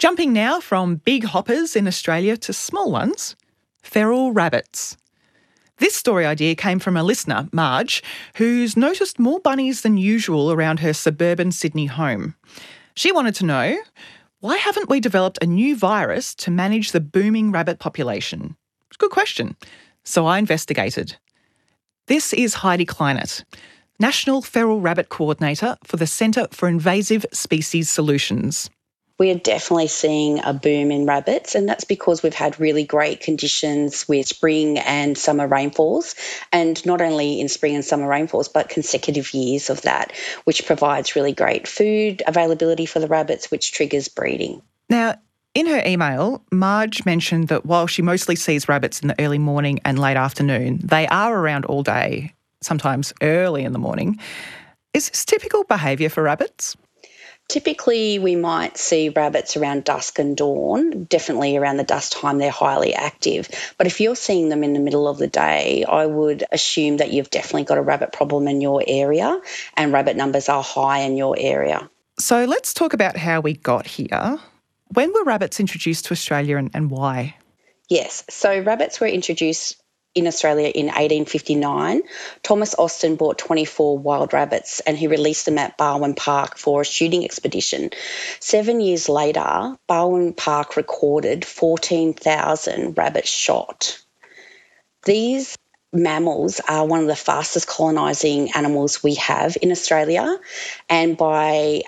Jumping now from big hoppers in Australia to small ones, feral rabbits. This story idea came from a listener, Marge, who's noticed more bunnies than usual around her suburban Sydney home. She wanted to know, why haven't we developed a new virus to manage the booming rabbit population? It's a good question. So I investigated. This is Heidi Kleinert, National Feral Rabbit Coordinator for the Centre for Invasive Species Solutions. We are definitely seeing a boom in rabbits, and that's because we've had really great conditions with spring and summer rainfalls, and not only in spring and summer rainfalls, but consecutive years of that, which provides really great food availability for the rabbits, which triggers breeding. Now, in her email, Marge mentioned that while she mostly sees rabbits in the early morning and late afternoon, they are around all day, sometimes early in the morning. Is this typical behaviour for rabbits? Typically, we might see rabbits around dusk and dawn. Definitely around the dusk time, they're highly active. But if you're seeing them in the middle of the day, I would assume that you've definitely got a rabbit problem in your area and rabbit numbers are high in your area. So let's talk about how we got here. When were rabbits introduced to Australia and why? Yes, so rabbits were introduced in Australia in 1859. Thomas Austin bought 24 wild rabbits and he released them at Barwon Park for a shooting expedition. 7 years later, Barwon Park recorded 14,000 rabbits shot. These mammals are one of the fastest colonising animals we have in Australia, and by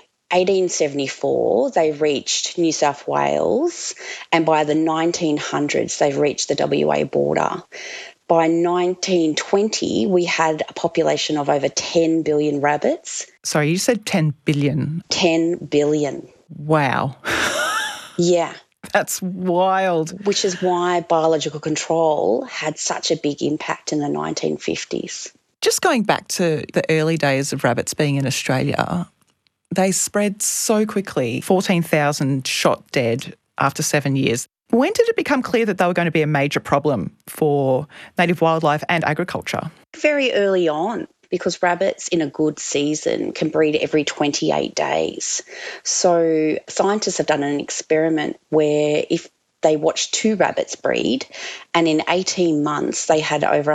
1874, they reached New South Wales, and by the 1900s, they've reached the WA border. By 1920, we had a population of over 10 billion rabbits. Sorry, you said 10 billion. 10 billion. Wow. Yeah. That's wild. Which is why biological control had such a big impact in the 1950s. Just going back to the early days of rabbits being in Australia, they spread so quickly, 14,000 shot dead after 7 years. When did it become clear that they were going to be a major problem for native wildlife and agriculture? Very early on, because rabbits in a good season can breed every 28 days. So scientists have done an experiment where if they watched 2 rabbits breed, and in 18 months they had over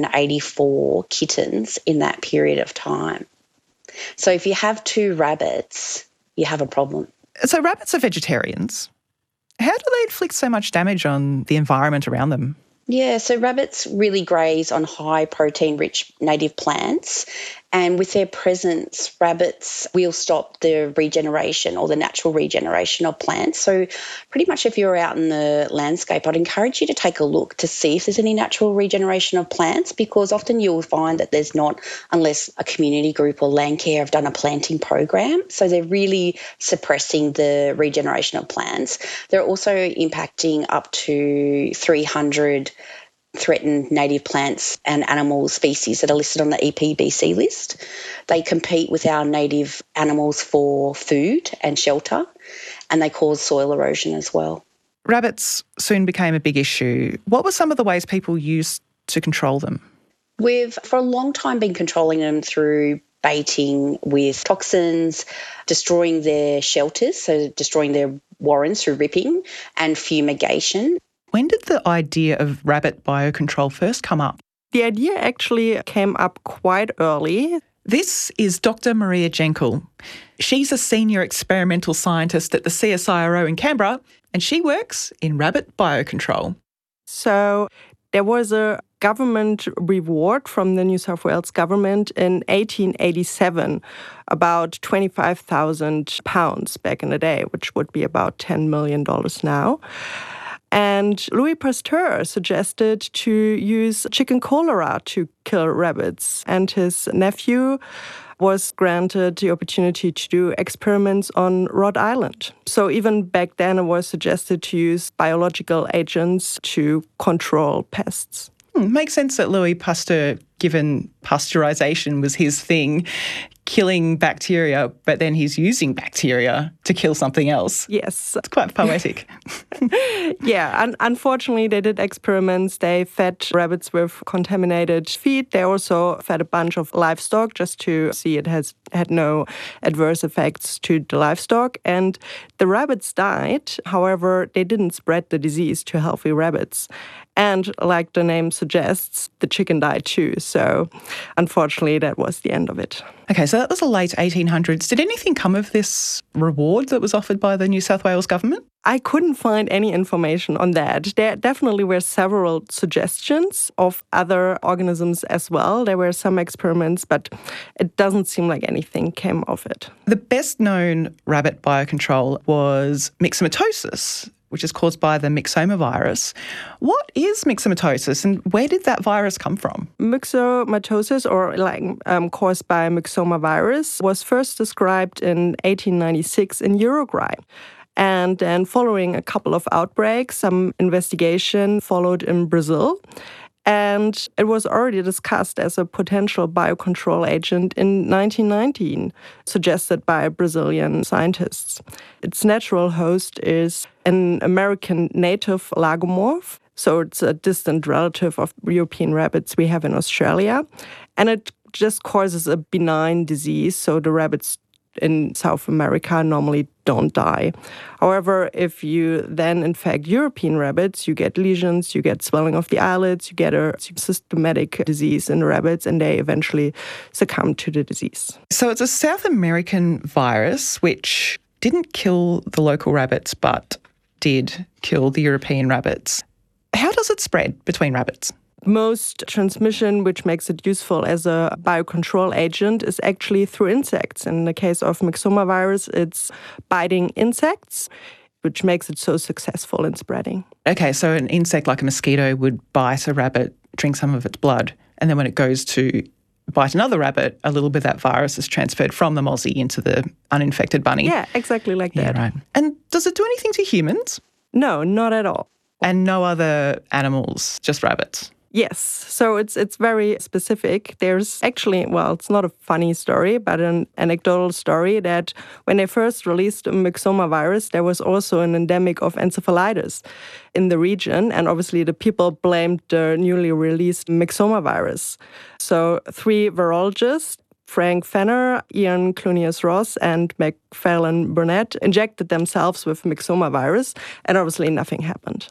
184 kittens in that period of time. So if you have 2 rabbits, you have a problem. So rabbits are vegetarians. How do they inflict so much damage on the environment around them? Yeah, so rabbits really graze on high protein-rich native plants, and with their presence, rabbits will stop the regeneration or the natural regeneration of plants. So pretty much if you're out in the landscape, I'd encourage you to take a look to see if there's any natural regeneration of plants, because often you'll find that there's not, unless a community group or Landcare have done a planting program. So they're really suppressing the regeneration of plants. They're also impacting up to 300 threatened native plants and animal species that are listed on the EPBC list. They compete with our native animals for food and shelter, and they cause soil erosion as well. Rabbits soon became a big issue. What were some of the ways people used to control them? We've, for a long time, been controlling them through baiting with toxins, destroying their shelters, so destroying their warrens through ripping, and fumigation. When did the idea of rabbit biocontrol first come up? The idea actually came up quite early. This is Dr. Maria Jenkel. She's a senior experimental scientist at the CSIRO in Canberra, and she works in rabbit biocontrol. So there was a government reward from the New South Wales government in 1887, about £25,000 back in the day, which would be about $10 million now. And Louis Pasteur suggested to use chicken cholera to kill rabbits. And his nephew was granted the opportunity to do experiments on Rhode Island. So even back then it was suggested to use biological agents to control pests. Makes sense that Louis Pasteur, given pasteurisation was his thing, killing bacteria, but then he's using bacteria to kill something else. Yes. It's quite poetic. Yeah, and unfortunately they did experiments. They fed rabbits with contaminated feed. They also fed a bunch of livestock just to see it has had no adverse effects to the livestock. And the rabbits died. However, they didn't spread the disease to healthy rabbits. And like the name suggests, the chicken died too. So unfortunately, that was the end of it. Okay, so that was the late 1800s. Did anything come of this reward that was offered by the New South Wales government? I couldn't find any information on that. There definitely were several suggestions of other organisms as well. There were some experiments, but it doesn't seem like anything came of it. The best known rabbit biocontrol was myxomatosis, which is caused by the myxoma virus. What is myxomatosis and where did that virus come from? Myxomatosis, or caused by myxoma virus, was first described in 1896 in Uruguay. And then following a couple of outbreaks, some investigation followed in Brazil. And it was already discussed as a potential biocontrol agent in 1919, suggested by Brazilian scientists. Its natural host is an American native lagomorph, so it's a distant relative of European rabbits we have in Australia. And it just causes a benign disease, so the rabbits in South America normally don't die. However, if you then infect European rabbits, you get lesions, you get swelling of the eyelids, you get a systematic disease in the rabbits, and they eventually succumb to the disease. So it's a South American virus which didn't kill the local rabbits but did kill the European rabbits. How does it spread between rabbits? Most transmission, which makes it useful as a biocontrol agent, is actually through insects. In the case of myxoma virus, it's biting insects, which makes it so successful in spreading. Okay, so an insect like a mosquito would bite a rabbit, drink some of its blood, and then when it goes to bite another rabbit, a little bit of that virus is transferred from the mozzie into the uninfected bunny. Yeah, exactly like that. Yeah, right. And does it do anything to humans? No, not at all. And no other animals, just rabbits? Yes, so it's very specific. There's actually, it's not a funny story, but an anecdotal story that when they first released myxoma virus, there was also an endemic of encephalitis in the region. And obviously the people blamed the newly released myxoma virus. So 3 virologists, Frank Fenner, Ian Clunies-Ross, and Macfarlane Burnett, injected themselves with myxoma virus, and obviously nothing happened.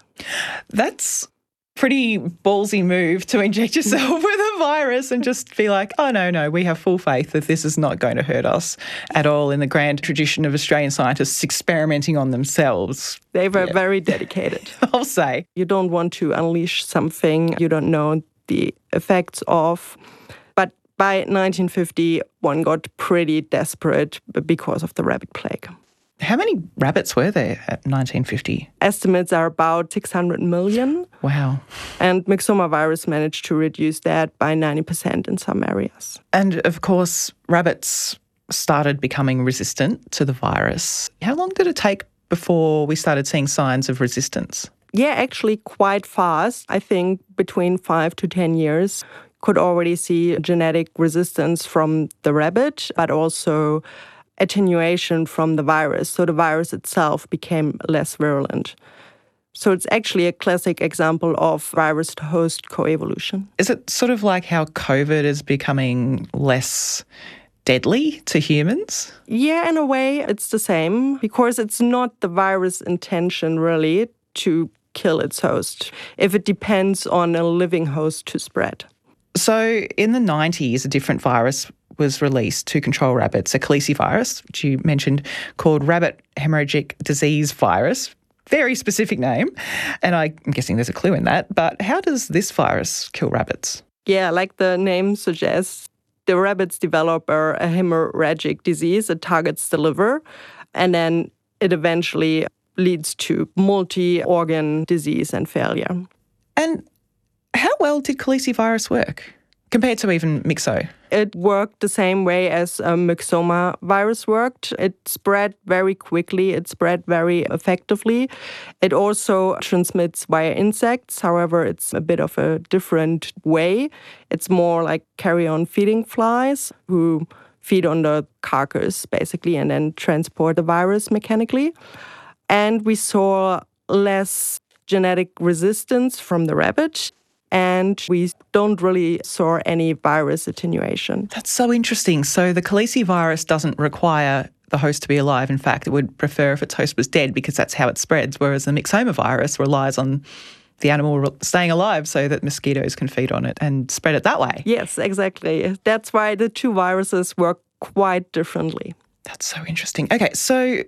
That's pretty ballsy move to inject yourself with a virus and just be like, oh, no, we have full faith that this is not going to hurt us at all in the grand tradition of Australian scientists experimenting on themselves. They were very dedicated. I'll say. You don't want to unleash something you don't know the effects of. But by 1950, one got pretty desperate because of the rabbit plague. How many rabbits were there at 1950? Estimates are about 600 million. Wow. And myxoma virus managed to reduce that by 90% in some areas. And of course, rabbits started becoming resistant to the virus. How long did it take before we started seeing signs of resistance? Yeah, actually quite fast. I think between 5 to 10 years. Could already see genetic resistance from the rabbit, but also attenuation from the virus. So the virus itself became less virulent. So it's actually a classic example of virus-to-host coevolution. Is it sort of like how COVID is becoming less deadly to humans? Yeah, in a way, it's the same, because it's not the virus' intention, really, to kill its host, if it depends on a living host to spread. So in the 90s, a different virus was released to control rabbits, a calicivirus, which you mentioned, called rabbit hemorrhagic disease virus. Very specific name, and I'm guessing there's a clue in that. But how does this virus kill rabbits? Yeah, like the name suggests, the rabbits develop a hemorrhagic disease. It targets the liver, and then it eventually leads to multi-organ disease and failure. And how well did calicivirus work compared to even myxo? It worked the same way as myxoma virus worked. It spread very quickly. It spread very effectively. It also transmits via insects. However, it's a bit of a different way. It's more like carrion feeding flies who feed on the carcass, basically, and then transport the virus mechanically. And we saw less genetic resistance from the rabbit. and we don't really saw any virus attenuation. That's so interesting. So the calicivirus doesn't require the host to be alive. In fact, it would prefer if its host was dead because that's how it spreads, whereas the myxomavirus relies on the animal staying alive so that mosquitoes can feed on it and spread it that way. Yes, exactly. That's why the two viruses work quite differently. That's so interesting. Okay, so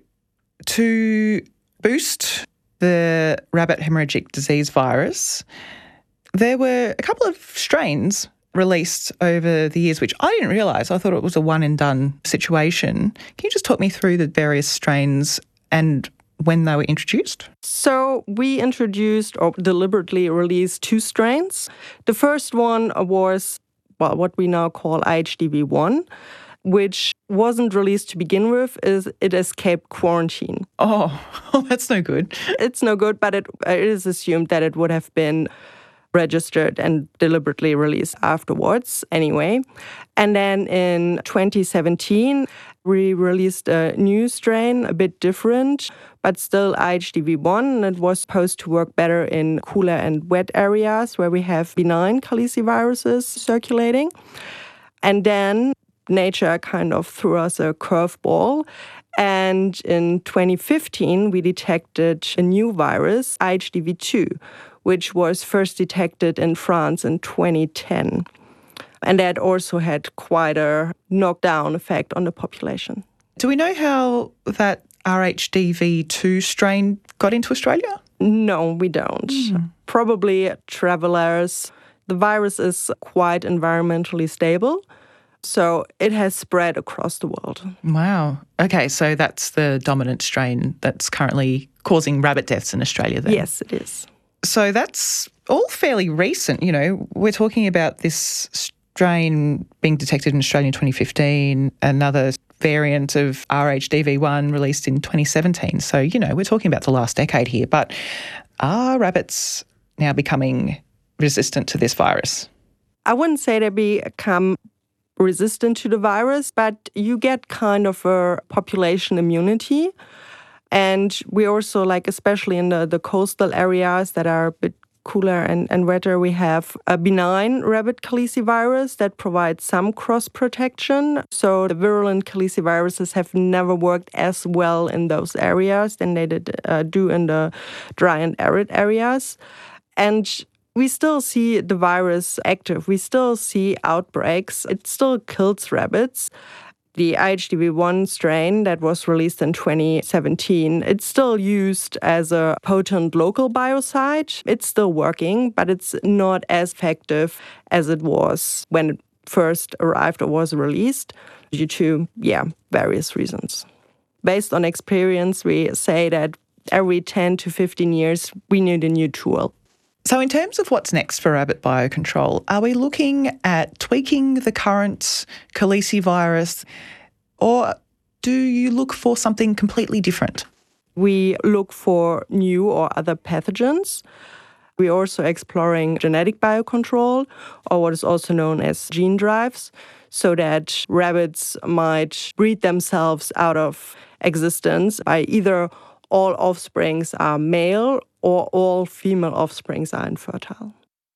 to boost the rabbit hemorrhagic disease virus, there were a couple of strains released over the years, which I didn't realise. I thought it was a one-and-done situation. Can you just talk me through the various strains and when they were introduced? So we introduced or deliberately released two strains. The first one was, what we now call IHDV1, which wasn't released to begin with, is it escaped quarantine. Oh, that's no good. It's no good, but it is assumed that it would have been registered and deliberately released afterwards anyway. And then in 2017, we released a new strain, a bit different, but still IHDV1. And it was supposed to work better in cooler and wet areas where we have benign caliciviruses circulating. And then nature kind of threw us a curveball. And in 2015, we detected a new virus, IHDV2, which was first detected in France in 2010. And that also had quite a knockdown effect on the population. Do we know how that RHDV2 strain got into Australia? No, we don't. Probably travelers. The virus is quite environmentally stable, so it has spread across the world. Wow. Okay, so that's the dominant strain that's currently causing rabbit deaths in Australia then? Yes, it is. So that's all fairly recent. You know, we're talking about this strain being detected in Australia in 2015, another variant of RHDV1 released in 2017. So, you know, we're talking about the last decade here. But are rabbits now becoming resistant to this virus? I wouldn't say they become resistant to the virus, but you get kind of a population immunity. And we also, especially in the coastal areas that are a bit cooler and wetter, we have a benign rabbit calicivirus that provides some cross-protection. So the virulent caliciviruses have never worked as well in those areas than they do in the dry and arid areas. And we still see the virus active. We still see outbreaks. It still kills rabbits. The IHDV1 strain that was released in 2017, it's still used as a potent local biocide. It's still working, but it's not as effective as it was when it first arrived or was released due to, various reasons. Based on experience, we say that every 10 to 15 years, we need a new tool. So in terms of what's next for rabbit biocontrol, are we looking at tweaking the current calicivirus, or do you look for something completely different? We look for new or other pathogens. We're also exploring genetic biocontrol, or what is also known as gene drives, so that rabbits might breed themselves out of existence by either all offsprings are male or all female offsprings are infertile.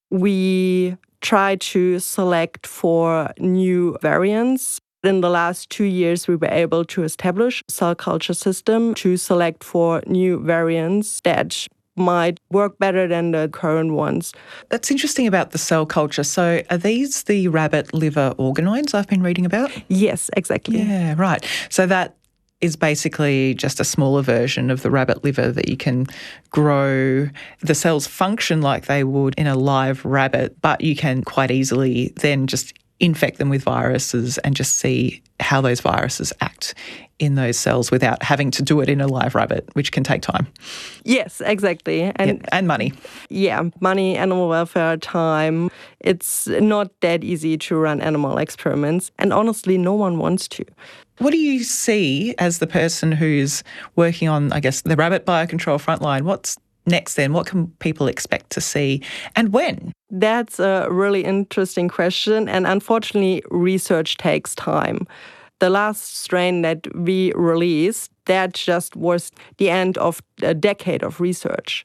We try to select for new variants. In the last 2 years, we were able to establish a cell culture system to select for new variants that might work better than the current ones. That's interesting about the cell culture. So are these the rabbit liver organoids I've been reading about? Yes, exactly. Yeah, right. So that is basically just a smaller version of the rabbit liver that you can grow. The cells function like they would in a live rabbit, but you can quite easily then just infect them with viruses and just see how those viruses act in those cells without having to do it in a live rabbit, which can take time. Yes, exactly. And money. Yeah, money, animal welfare, time. It's not that easy to run animal experiments. And honestly, no one wants to. What do you see as the person who's working on, I guess, the rabbit biocontrol frontline? What's next then? What can people expect to see and when? That's a really interesting question. And unfortunately, research takes time. The last strain that we released, that just was the end of a decade of research.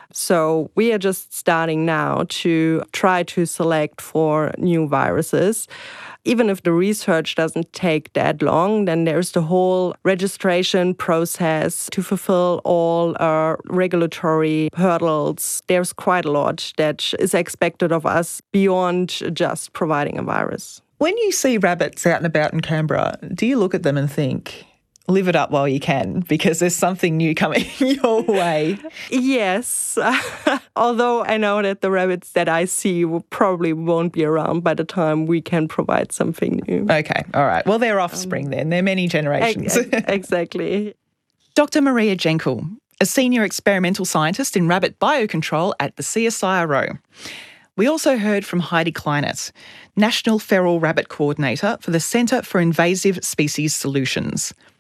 So we are just starting now to try to select for new viruses. Even if the research doesn't take that long, then there's the whole registration process to fulfill all our regulatory hurdles. There's quite a lot that is expected of us beyond just providing a virus. When you see rabbits out and about in Canberra, do you look at them and think, live it up while you can, because there's something new coming your way? Yes, although I know that the rabbits that I see probably won't be around by the time we can provide something new. Okay, all right. Well, they're offspring then. They're many generations. Exactly. Dr. Maria Jenkel, a senior experimental scientist in rabbit biocontrol at the CSIRO. We also heard from Heidi Kleinert, National Feral Rabbit Coordinator for the Centre for Invasive Species Solutions.